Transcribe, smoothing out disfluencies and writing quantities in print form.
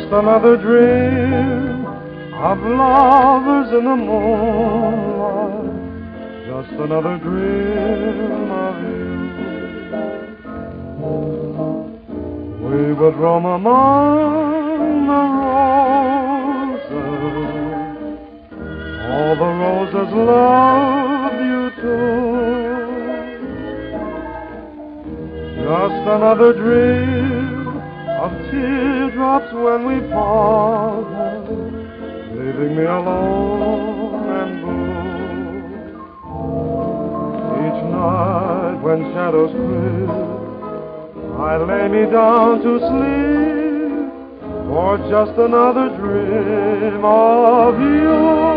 Just another dream of lovers in the moonlight. Just another dream of you. We would roam among the roses. All the roses loved you too. Just another dream of teardrops when we parted, leaving me alone and blue. Each night when shadows creep, I lay me down to sleep for just another dream of you.